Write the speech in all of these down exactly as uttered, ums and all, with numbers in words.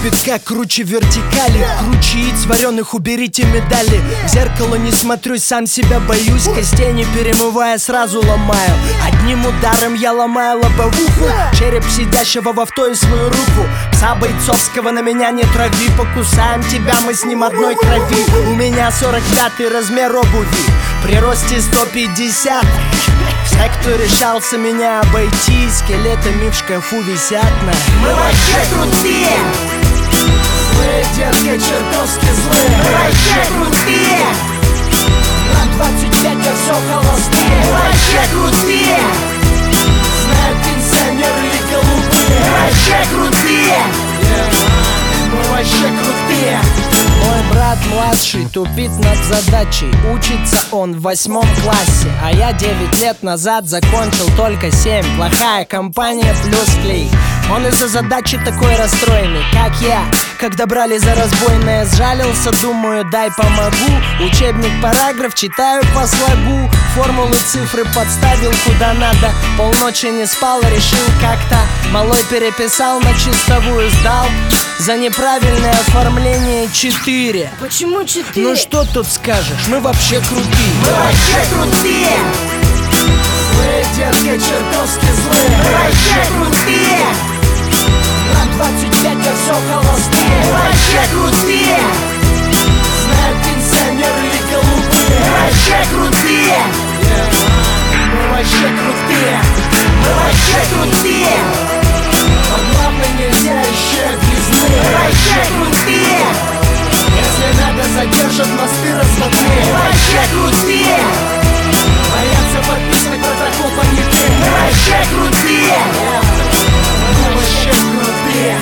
пятка круче вертикали. Круче яиц вареных, уберите медали. В зеркало не смотрюсь, сам себя боюсь. Костей не перемывая, сразу ломаю. Одним ударом я ломаю лобовуху. Череп сидящего в авто и свою руку. Пса бойцовского на меня не трави. Покусаем тебя, мы с ним одной крови. У меня сорок пятый размер обуви. При росте сто пятьдесят. Все, кто решался меня обойти, скелетами в шкафу висят на. Мы вообще крутые. Злые, детка, чертовски злые. Мы вообще крутые. На двадцать пять я все холостые. Мы вообще крутые. Знают пенсионеры и голубые. Мы вообще крутые. Мы вообще крутые. Мой брат младший тупит над задачей. Учится он в восьмом классе, а я девять лет назад закончил только семь. Плохая компания плюс клей. Он из-за задачи такой расстроенный, как я. Когда брали за разбойное, сжалился, думаю, дай помогу. Учебник, параграф, читаю по слогу. Формулы, цифры подставил куда надо. Полночи не спал, решил как-то. Малой переписал, на чистовую сдал. За неправильное оформление четыре. Почему четыре? Ну что тут скажешь, мы вообще крутые. Мы вообще крутые. Злые, детка, чертовски злые. Мы вообще крутые. На двадцать пять я все холостые. Мы вообще крутые. Знают пенсионеры и голубые. Мы вообще крутые. Мы вообще крутые. Мы вообще крутые. Но главное, нельзя еще объездные. Мы вообще крутые. Если надо, задержат мосты разводные. Мы вообще крутые. Боятся подписывать протокол понятых. Мы вообще крутые. Мы вообще крутые.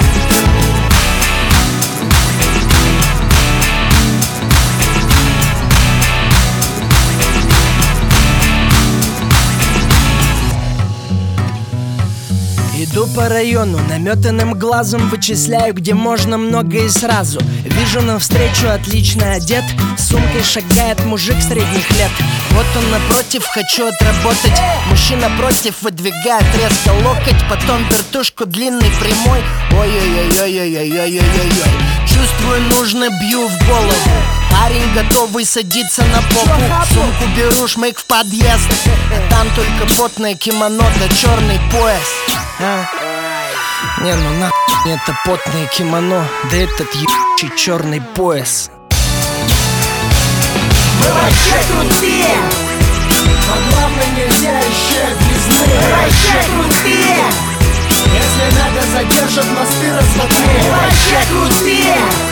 Иду по району, наметанным глазом вычисляю, где можно много и сразу. Вижу навстречу отлично одет, с сумкой шагает мужик средних лет. Вот он напротив, хочу отработать. Мужчина против выдвигает резко локоть, потом вертушку длинный прямой. Ой-ой-ой-ой-ой-ой-ой-ой. Чувствую, нужно, бью в голову. Парень готовый садиться на попу. Сумку беру, шмык в подъезд. А там только потное кимоно да черный пояс. А? Не, ну нахуй это потное кимоно, да этот ебучий черный пояс. Мы вообще крутые. Но главное, нельзя еще объездные. Мы вообще крутые. Если надо, задержат мосты разводные. Мы вообще крутые.